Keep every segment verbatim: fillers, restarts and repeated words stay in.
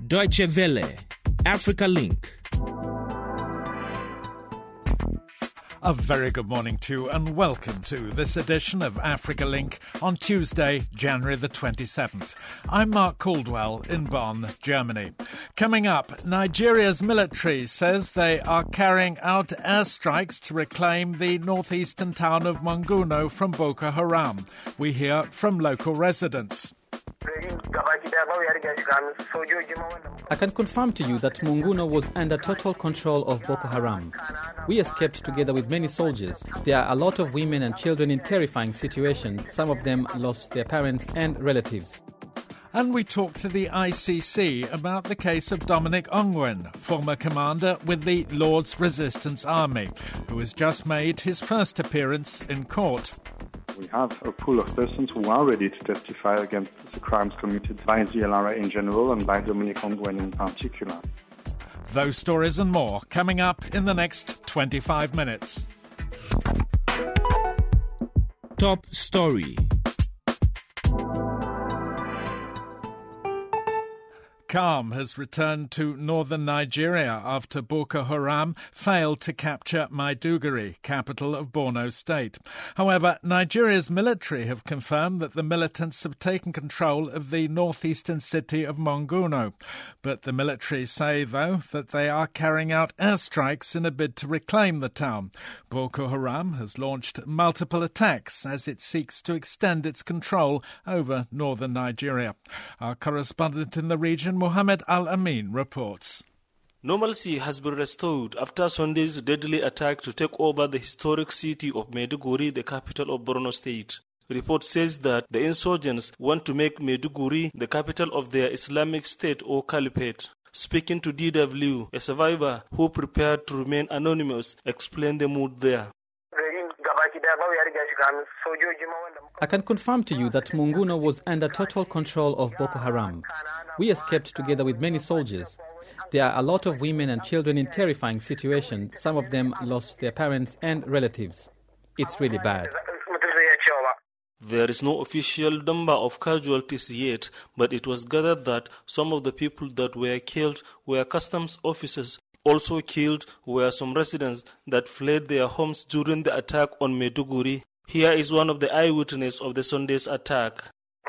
Deutsche Welle, Africa Link. A very good morning to you and welcome to this edition of Africa Link on Tuesday, January the twenty-seventh. I'm Mark Caldwell in Bonn, Germany. Coming up, Nigeria's military says they are carrying out airstrikes to reclaim the northeastern town of Monguno from Boko Haram. We hear from local residents. I can confirm to you that Monguno was under total control of Boko Haram. We escaped together with many soldiers. There are a lot of women and children in terrifying situations. Some of them lost their parents and relatives. And we talk to the I C C about the case of Dominic Ongwen, former commander with the Lord's Resistance Army, who has just made his first appearance in court. We have a pool of persons who are ready to testify against the crimes committed by the L R A in general and by Dominic Ongwen in particular. Those stories and more coming up in the next twenty-five minutes. Top story. Calm has returned to northern Nigeria after Boko Haram failed to capture Maiduguri, capital of Borno State. However, Nigeria's military have confirmed that the militants have taken control of the northeastern city of Monguno. But the military say, though, that they are carrying out airstrikes in a bid to reclaim the town. Boko Haram has launched multiple attacks as it seeks to extend its control over northern Nigeria. Our correspondent in the region, Mohammed Al-Amin, reports. Normalcy has been restored after Sunday's deadly attack to take over the historic city of Maiduguri, the capital of Borno State. The report says that the insurgents want to make Maiduguri the capital of their Islamic State or Caliphate. Speaking to D W, a survivor who prepared to remain anonymous explained the mood there. I can confirm to you that Monguno was under total control of Boko Haram. We escaped together with many soldiers. There are a lot of women and children in terrifying situations. Some of them lost their parents and relatives. It's really bad. There is no official number of casualties yet, but it was gathered that some of the people that were killed were customs officers. Also killed were some residents that fled their homes during the attack on Maiduguri. Here is one of the eyewitnesses of the Sunday's attack.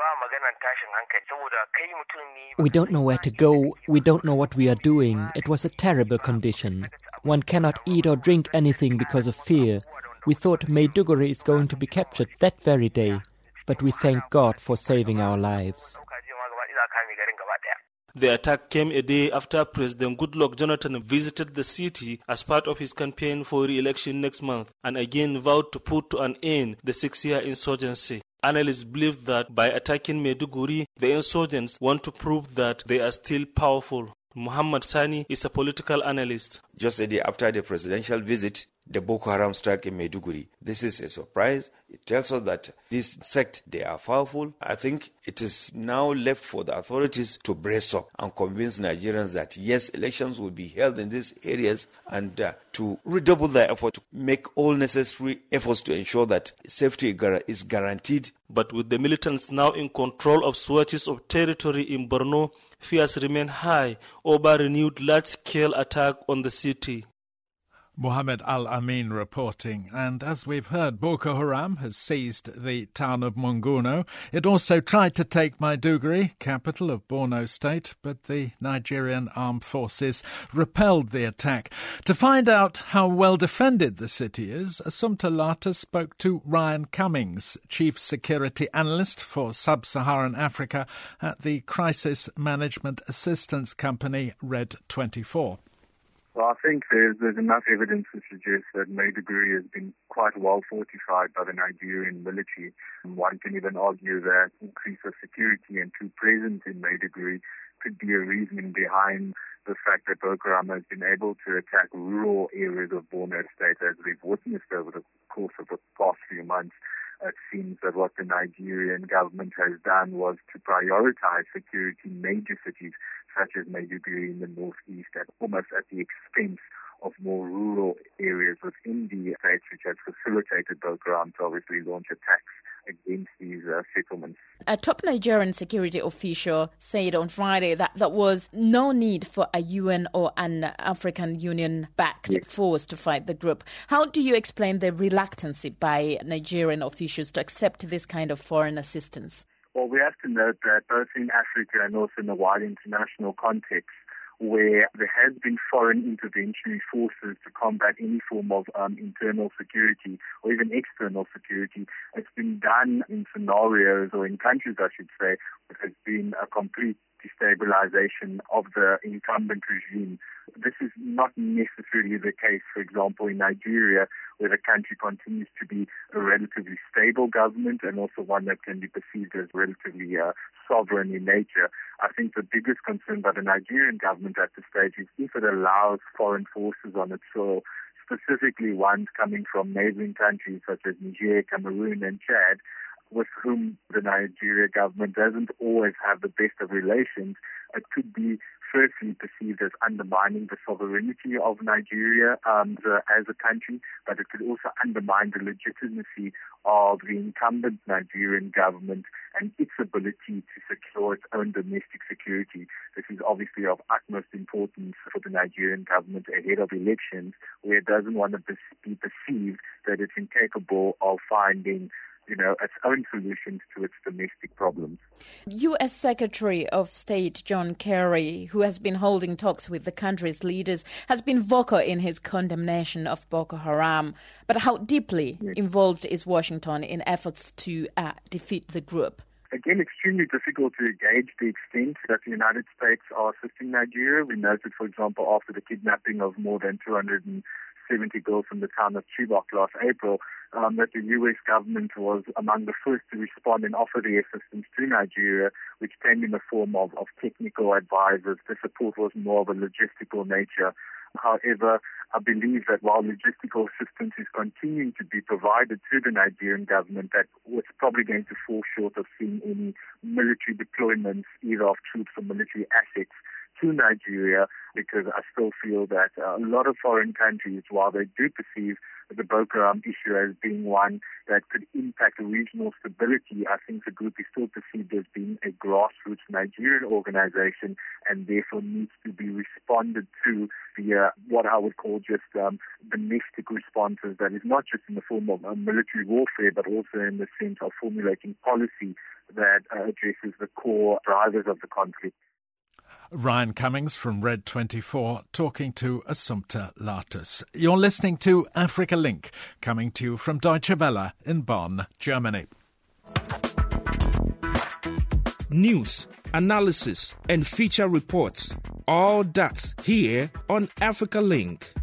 We don't know where to go. We don't know what we are doing. It was a terrible condition. One cannot eat or drink anything because of fear. We thought Maiduguri is going to be captured that very day, but we thank God for saving our lives. The attack came a day after President Goodluck Jonathan visited the city as part of his campaign for re-election next month and again vowed to put to an end the six-year insurgency. Analysts believe that by attacking Maiduguri, the insurgents want to prove that they are still powerful. Muhammad Sani is a political analyst. Just a day after the presidential visit, the Boko Haram strike in Maiduguri. This is a surprise. It tells us that this sect, they are powerful. I think it is now left for the authorities to brace up and convince Nigerians that yes, elections will be held in these areas and uh, to redouble their effort to make all necessary efforts to ensure that safety is guaranteed. But with the militants now in control of swathes of territory in Borno, fears remain high over renewed large-scale attack on the city. Mohammed Al-Amin reporting. And as we've heard, Boko Haram has seized the town of Monguno. It also tried to take Maiduguri, capital of Borno State, but the Nigerian armed forces repelled the attack. To find out how well defended the city is, Assumpta Lata spoke to Ryan Cummings, Chief Security Analyst for Sub-Saharan Africa at the Crisis Management Assistance Company Red twenty-four. Well, I think there's, there's enough evidence to suggest that Maiduguri has been quite well fortified by the Nigerian military. One can even argue that increase of security and true presence in Maiduguri could be a reason behind the fact that Boko Haram has been able to attack rural areas of Borno State, as we've witnessed over the course of the past few months. It seems that what the Nigerian government has done was to prioritize security in major cities such as Maiduguri in the northeast, at almost at the expense of more rural areas within the states, which has facilitated Boko Haram to obviously launch attacks against these uh, settlements. A top Nigerian security official said on Friday that there was no need for a U N or an African Union-backed yes. force to fight the group. How do you explain the reluctance by Nigerian officials to accept this kind of foreign assistance? Well, we have to note that both in Africa and also in the wider international context, where there has been foreign interventionary forces to combat any form of um, internal security or even external security, it's been done in scenarios or in countries, I should say, where there's been a complete destabilization of the incumbent regime. This is not necessarily the case, for example, in Nigeria, where the country continues to be a relatively stable government and also one that can be perceived as relatively uh, sovereign in nature. I think the biggest concern by the Nigerian government at this stage is if it allows foreign forces on its soil, specifically ones coming from neighboring countries such as Niger, Cameroon and Chad, with whom the Nigeria government doesn't always have the best of relations, it could be firstly perceived as undermining the sovereignty of Nigeria um, the, as a country, but it could also undermine the legitimacy of the incumbent Nigerian government and its ability to secure its own domestic security. This is obviously of utmost importance for the Nigerian government ahead of elections, where it doesn't want to be perceived that it's incapable of finding you know, its own solutions to its domestic problems. U S Secretary of State John Kerry, who has been holding talks with the country's leaders, has been vocal in his condemnation of Boko Haram. But how deeply yes. involved is Washington in efforts to uh, defeat the group? Again, extremely difficult to gauge the extent that the United States are assisting Nigeria. We noted, for example, after the kidnapping of more than two hundred seventy girls from the town of Chibok last April, um, that the U S government was among the first to respond and offer the assistance to Nigeria, which came in the form of, of technical advisors. The support was more of a logistical nature. However, I believe that while logistical assistance is continuing to be provided to the Nigerian government, that it's probably going to fall short of seeing any military deployments, either of troops or military assets, to Nigeria, because I still feel that uh, a lot of foreign countries, while they do perceive the Boko Haram issue as being one that could impact regional stability, I think the group is still perceived as being a grassroots Nigerian organization and therefore needs to be responded to via what I would call just um, domestic responses, that is not just in the form of uh, military warfare, but also in the sense of formulating policy that uh, addresses the core drivers of the conflict. Ryan Cummings from Red twenty-four talking to Assumpta Lattus. You're listening to Africa Link, coming to you from Deutsche Welle in Bonn, Germany. News, analysis and feature reports. All that here on Africa Link.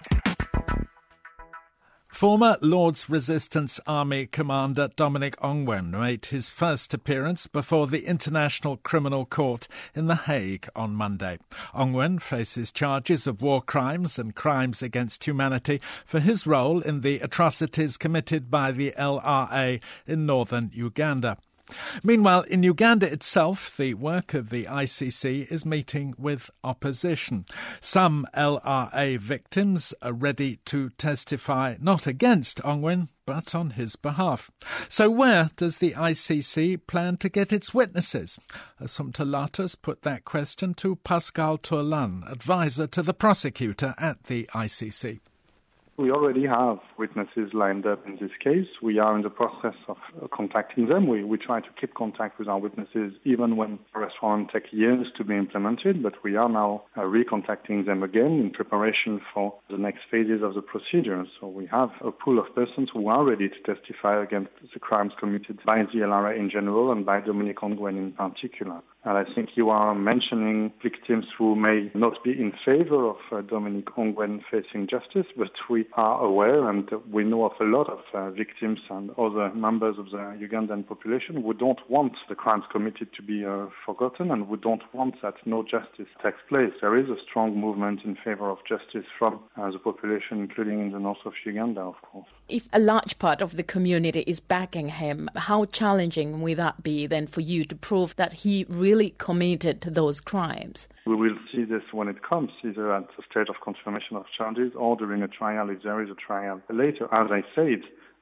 Former Lord's Resistance Army Commander Dominic Ongwen made his first appearance before the International Criminal Court in The Hague on Monday. Ongwen faces charges of war crimes and crimes against humanity for his role in the atrocities committed by the L R A in northern Uganda. Meanwhile, in Uganda itself, the work of the I C C is meeting with opposition. Some L R A victims are ready to testify not against Ongwen, but on his behalf. So where does the I C C plan to get its witnesses? Assumpta Lattus put that question to Pascal Tourlan, advisor to the prosecutor at the I C C. We already have witnesses lined up in this case. We are in the process of uh, contacting them. We, we try to keep contact with our witnesses even when arrest warrants take years to be implemented, but we are now uh, recontacting them again in preparation for the next phases of the procedure. So we have a pool of persons who are ready to testify against the crimes committed by the L R A in general and by Dominic Ongwen in particular. And I think you are mentioning victims who may not be in favor of uh, Dominic Ongwen facing justice, but we are aware and we know of a lot of uh, victims and other members of the Ugandan population who don't want the crimes committed to be uh, forgotten and who don't want that no justice takes place. There is a strong movement in favor of justice from uh, the population, including in the north of Uganda, of course. If a large part of the community is backing him, how challenging will that be then for you to prove that he really really committed those crimes? We will see this when it comes, either at the stage of confirmation of charges or during a trial, if there is a trial later. As I said,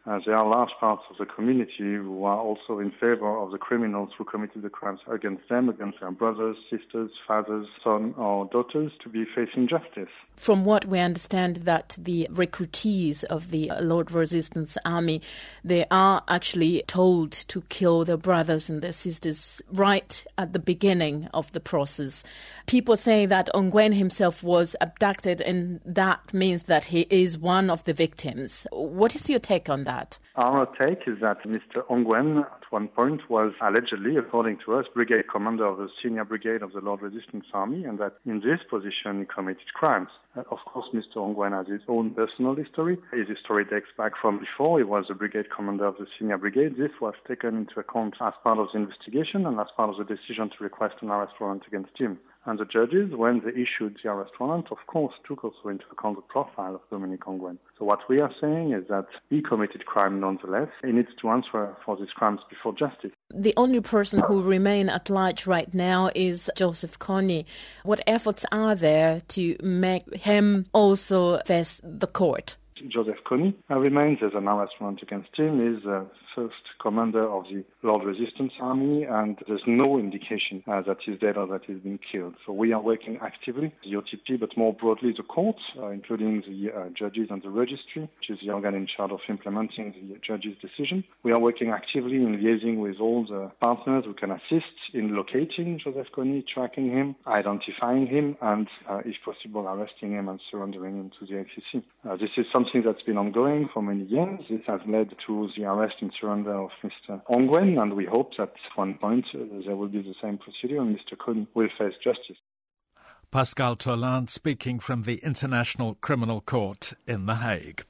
Uh, there are large parts of the community who are also in favor of the criminals who committed the crimes against them, against their brothers, sisters, fathers, sons or daughters, to be facing justice. From what we understand, that the recruitees of the Lord Resistance Army, they are actually told to kill their brothers and their sisters right at the beginning of the process. People say that Ongwen himself was abducted, and that means that he is one of the victims. What is your take on that? Our take is that Mister Ongwen at one point was allegedly, according to us, brigade commander of the senior brigade of the Lord Resistance Army, and that in this position he committed crimes. Uh, of course, Mister Ongwen has his own personal history. His history dates back from before. He was the brigade commander of the senior brigade. This was taken into account as part of the investigation and as part of the decision to request an arrest warrant against him. And the judges, when they issued the arrest warrant, of course, took also into account the profile of Dominic Ongwen. So what we are saying is that he committed crime nonetheless. He needs to answer for these crimes before justice. The only person who remains at large right now is Joseph Kony. What efforts are there to make him also face the court? Joseph Kony uh, remains as an arrest warrant against him. He is uh, first commander of the Lord Resistance Army, and there's no indication uh, that he's dead or that he's been killed. So we are working actively, the O T P, but more broadly the courts, uh, including the uh, judges and the registry, which is the organ in charge of implementing the judge's decision. We are working actively in liaising with all the partners who can assist in locating Joseph Kony, tracking him, identifying him, and, uh, if possible, arresting him and surrendering him to the I C C. Uh, this is something that's been ongoing for many years. This has led to the arrest and surrender of Mister Ongwen, and we hope that at one point uh, there will be the same procedure and Mister Kony will face justice. Pascal Toland speaking from the International Criminal Court in The Hague.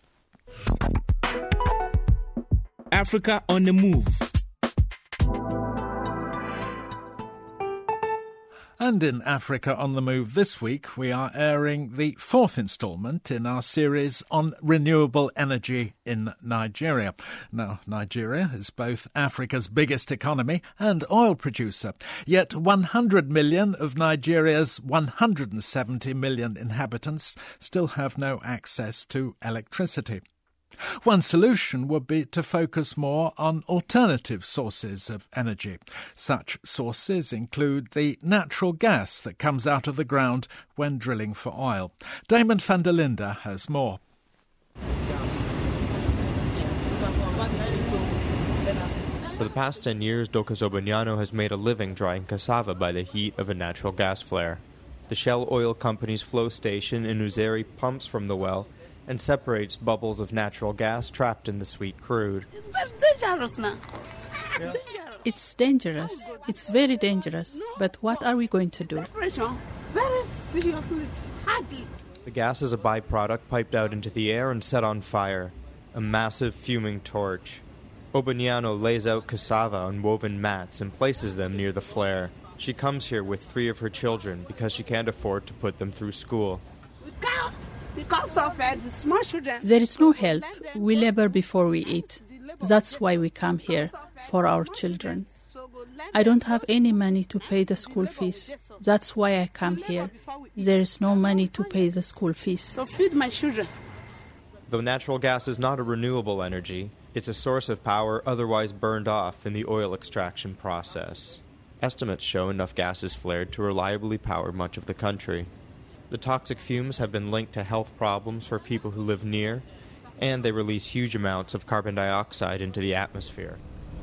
Africa on the Move. And in Africa on the Move this week, we are airing the fourth instalment in our series on renewable energy in Nigeria. Now, Nigeria is both Africa's biggest economy and oil producer, yet one hundred million of Nigeria's one hundred seventy million inhabitants still have no access to electricity. One solution would be to focus more on alternative sources of energy. Such sources include the natural gas that comes out of the ground when drilling for oil. Damon van der Linde has more. For the past ten years, Docas Obanyano has made a living drying cassava by the heat of a natural gas flare. The Shell Oil Company's flow station in Uzeri pumps from the well and separates bubbles of natural gas trapped in the sweet crude. It's very dangerous now. It's dangerous. It's dangerous. It's very dangerous. But what are we going to do? Very seriously, hardly. The gas is a byproduct piped out into the air and set on fire, a massive fuming torch. Obanyano lays out cassava on woven mats and places them near the flare. She comes here with three of her children because she can't afford to put them through school. We can't. Because of uh, the small children. There is no help. We labor before we eat. That's why we come here, for our children. I don't have any money to pay the school fees. That's why I come here. There is no money to pay the school fees. So feed my children. Though natural gas is not a renewable energy, it's a source of power otherwise burned off in the oil extraction process. Estimates show enough gas is flared to reliably power much of the country. The toxic fumes have been linked to health problems for people who live near, and they release huge amounts of carbon dioxide into the atmosphere.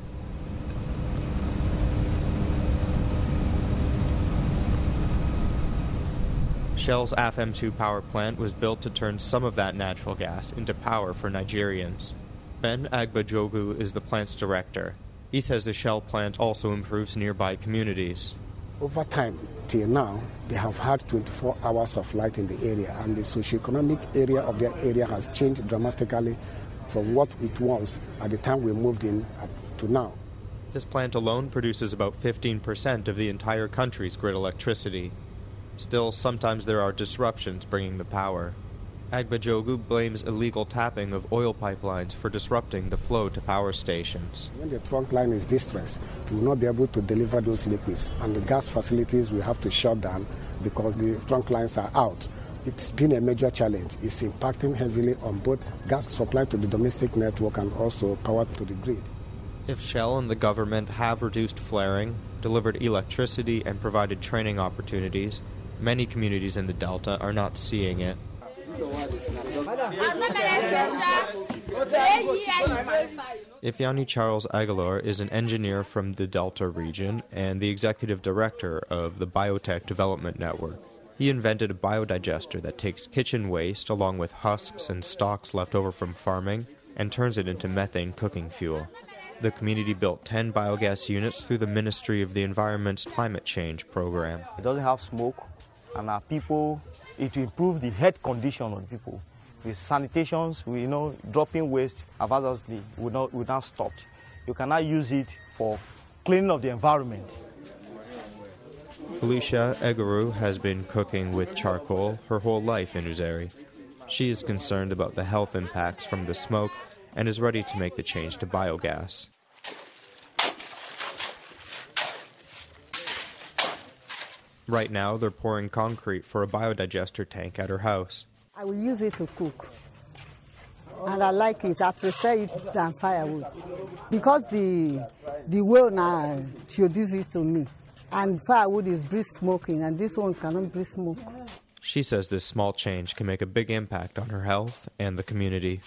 Shell's A F M two power plant was built to turn some of that natural gas into power for Nigerians. Ben Agbajogu is the plant's director. He says the Shell plant also improves nearby communities. Over time, till now, they have had twenty-four hours of light in the area, and the socioeconomic area of their area has changed dramatically from what it was at the time we moved in to now. This plant alone produces about fifteen percent of the entire country's grid electricity. Still, sometimes there are disruptions bringing the power. Agbajogu blames illegal tapping of oil pipelines for disrupting the flow to power stations. When the trunk line is distressed, we will not be able to deliver those liquids, and the gas facilities will have to shut down because the trunk lines are out it's been a major challenge. It's impacting heavily on both gas supply to the domestic network and also power to the grid. If Shell and the government have reduced flaring, delivered electricity, and provided training opportunities, many communities in the Delta are not seeing it. Ifeanyi Charles Aguilar is an engineer from the Delta region and the executive director of the Biotech Development Network. He invented a biodigester that takes kitchen waste along with husks and stalks left over from farming and turns it into methane cooking fuel. The community built ten biogas units through the Ministry of the Environment's Climate Change program. It doesn't have smoke, and our people, it will improve the health condition of the people. The sanitations, we you know, dropping waste hazardously will not, will not stop. You cannot use it for cleaning of the environment. Felicia Eguru has been cooking with charcoal her whole life in Uzeri. She is concerned about the health impacts from the smoke and is ready to make the change to biogas. Right now, they're pouring concrete for a biodigester tank at her house. I will use it to cook. And I like it. I prefer it than firewood. Because the the well now introduces it to me. And firewood is breeze smoking, and this one cannot breathe smoke. She says this small change can make a big impact on her health and the community.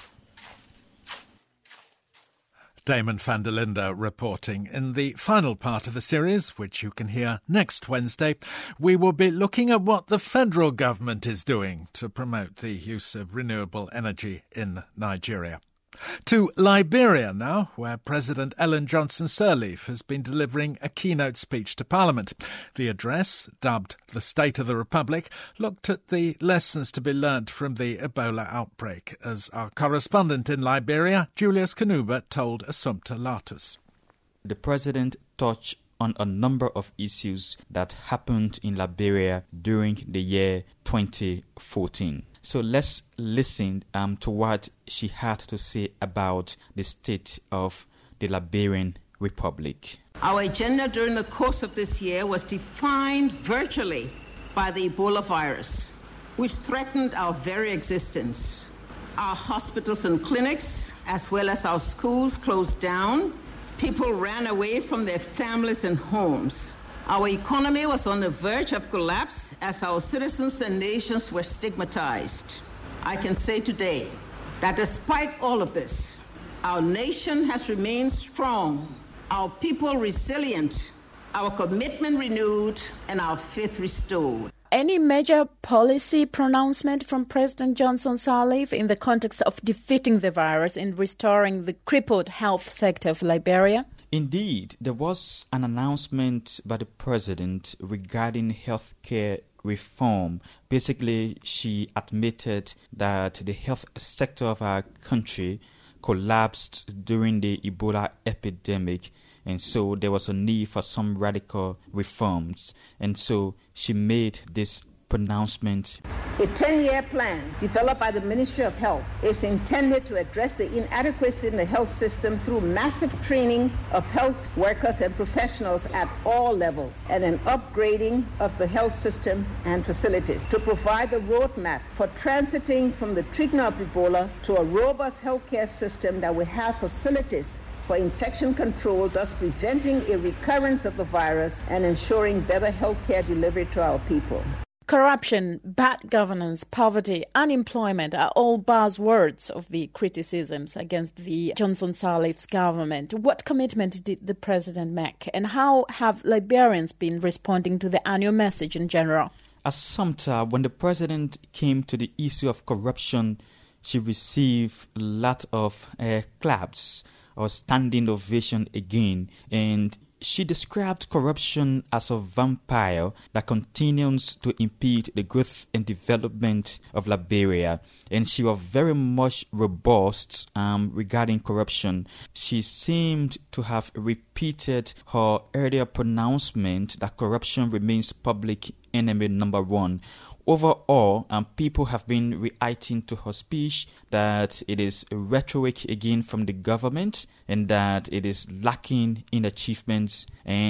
Damon van der Linde reporting. In the final part of the series, which you can hear next Wednesday, we will be looking at what the federal government is doing to promote the use of renewable energy in Nigeria. To Liberia now, where President Ellen Johnson Sirleaf has been delivering a keynote speech to Parliament. The address, dubbed the State of the Republic, looked at the lessons to be learnt from the Ebola outbreak, as our correspondent in Liberia, Julius Kanuba, told Assumpta Latus. The president touched on a number of issues that happened in Liberia during the year twenty fourteen. So let's listen um, to what she had to say about the state of the Liberian Republic. Our agenda during the course of this year was defined virtually by the Ebola virus, which threatened our very existence. Our hospitals and clinics, as well as our schools, closed down. People ran away from their families and homes. Our economy was on the verge of collapse as our citizens and nations were stigmatized. I can say today that despite all of this, our nation has remained strong, our people resilient, our commitment renewed, and our faith restored. Any major policy pronouncement from President Johnson Sirleaf in the context of defeating the virus and restoring the crippled health sector of Liberia? Indeed, there was an announcement by the president regarding healthcare reform. Basically, she admitted that the health sector of our country collapsed during the Ebola epidemic, and so there was a need for some radical reforms. And so she made this pronouncement. A ten-year plan developed by the Ministry of Health is intended to address the inadequacy in the health system through massive training of health workers and professionals at all levels and an upgrading of the health system and facilities to provide the roadmap for transiting from the treatment of Ebola to a robust healthcare system that will have facilities for infection control, thus preventing a recurrence of the virus and ensuring better healthcare delivery to our people. Corruption, bad governance, poverty, unemployment are all buzzwords of the criticisms against the Johnson Sirleaf's government. What commitment did the president make, and how have Liberians been responding to the annual message in general? Assumpta, when the president came to the issue of corruption, she received a lot of uh, claps or standing ovation again, and she described corruption as a vampire that continues to impede the growth and development of Liberia. And she was very much robust um, regarding corruption. She seemed to have repeated her earlier pronouncement that corruption remains public enemy number one. Overall, um, people have been reacting to her speech that it is rhetoric again from the government and that it is lacking in achievements, and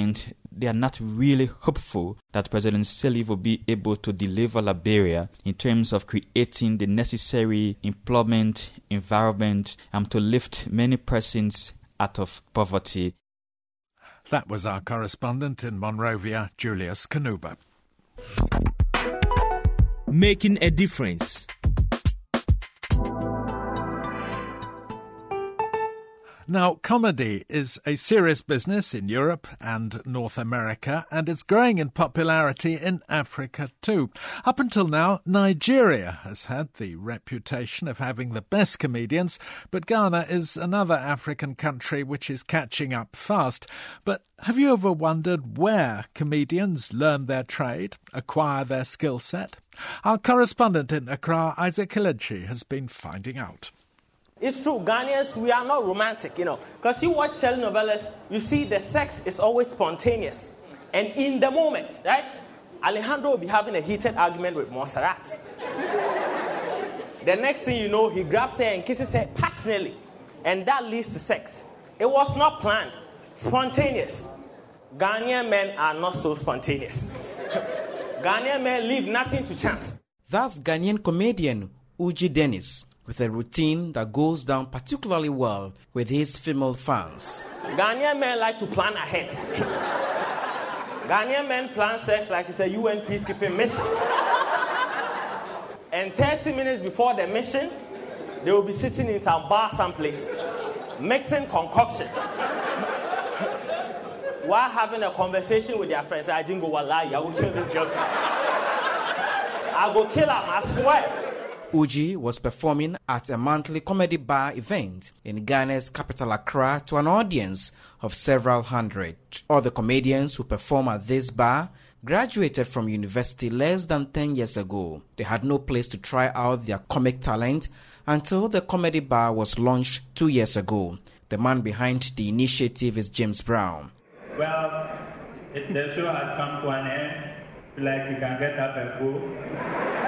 they are not really hopeful that President Sirleaf will be able to deliver Liberia in terms of creating the necessary employment environment and to lift many persons out of poverty. That was our correspondent in Monrovia, Julius Kanuba. Making a difference. Now, comedy is a serious business in Europe and North America, and it's growing in popularity in Africa too. Up until now, Nigeria has had the reputation of having the best comedians, but Ghana is another African country which is catching up fast. But have you ever wondered where comedians learn their trade, acquire their skill set? Our correspondent in Accra, Isaac Kelechi, has been finding out. It's true, Ghanaians, we are not romantic, you know. Because you watch telenovelas, you see the sex is always spontaneous. And in the moment, right, Alejandro will be having a heated argument with Montserrat. The next thing you know, he grabs her and kisses her passionately. And that leads to sex. It was not planned, spontaneous. Ghanaian men are not so spontaneous. Ghanaian men leave nothing to chance. That's Ghanaian comedian Uji Dennis, with a routine that goes down particularly well with his female fans. Ghanaian men like to plan ahead. Ghanaian men plan sex like it's a U N peacekeeping mission. And thirty minutes before the mission, they will be sitting in some bar someplace, mixing concoctions, while having a conversation with their friends. I didn't go, wallahi, I will kill this girl tonight. I will kill her, I swear. Uji was performing at a monthly comedy bar event in Ghana's capital Accra to an audience of several hundred. All the comedians who perform at this bar graduated from university less than ten years ago. They had no place to try out their comic talent until the comedy bar was launched two years ago. The man behind the initiative is James Brown. Well, it, the show has come to an end. Like you can get up and go.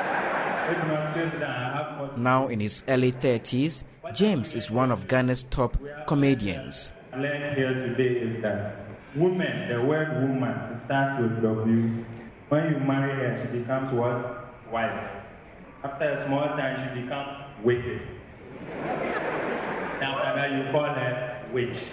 Now in his early thirties, James is one of Ghana's top comedians. What I learned here today is that woman, the word woman, it starts with W. When you marry her, she becomes what? Wife. After a small time, she becomes wicked. After that, you call her witch.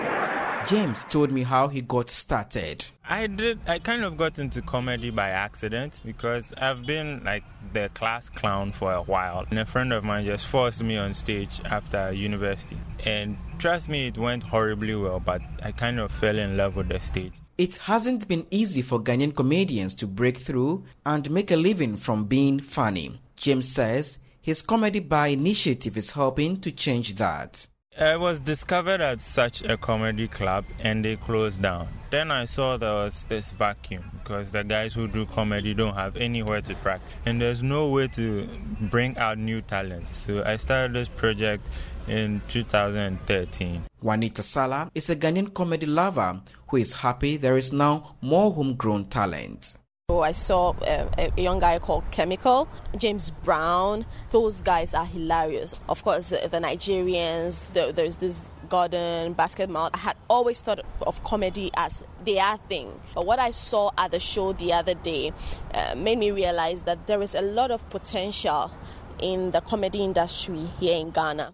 James told me how he got started. I did. I kind of got into comedy by accident because I've been like the class clown for a while. And a friend of mine just forced me on stage after university. And trust me, it went horribly well, but I kind of fell in love with the stage. It hasn't been easy for Ghanaian comedians to break through and make a living from being funny. James says his comedy bar initiative is helping to change that. I was discovered at such a comedy club and they closed down. Then I saw there was this vacuum because the guys who do comedy don't have anywhere to practice and there's no way to bring out new talents. So I started this project in two thousand thirteen. Juanita Sala is a Ghanaian comedy lover who is happy there is now more homegrown talent. So I saw a, a young guy called Chemical, James Brown. Those guys are hilarious. Of course, the, the Nigerians, the, there's this Gordon, Basketball. I had always thought of comedy as their thing. But what I saw at the show the other day uh, made me realize that there is a lot of potential in the comedy industry here in Ghana.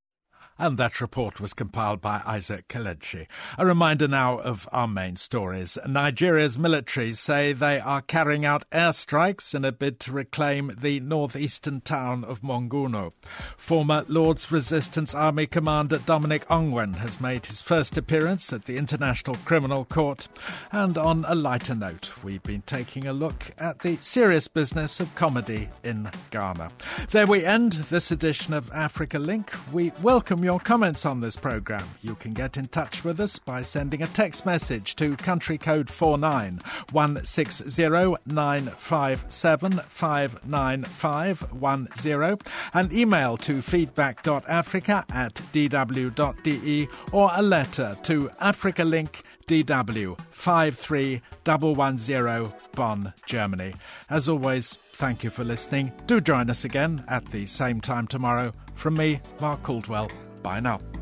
And that report was compiled by Isaac Kelechi. A reminder now of our main stories. Nigeria's military say they are carrying out airstrikes in a bid to reclaim the northeastern town of Monguno. Former Lord's Resistance Army Commander Dominic Ongwen has made his first appearance at the International Criminal Court. And on a lighter note, we've been taking a look at the serious business of comedy in Ghana. There we end this edition of Africa Link. We welcome you your comments on this programme. You can get in touch with us by sending a text message to country code four nine one six zero nine five seven five nine five one zero and email to feedback.africa at dw.de or a letter to Africa Link D W five three one one zero Bonn, Germany. As always, thank you for listening. Do join us again at the same time tomorrow. From me, Mark Caldwell. Bye now.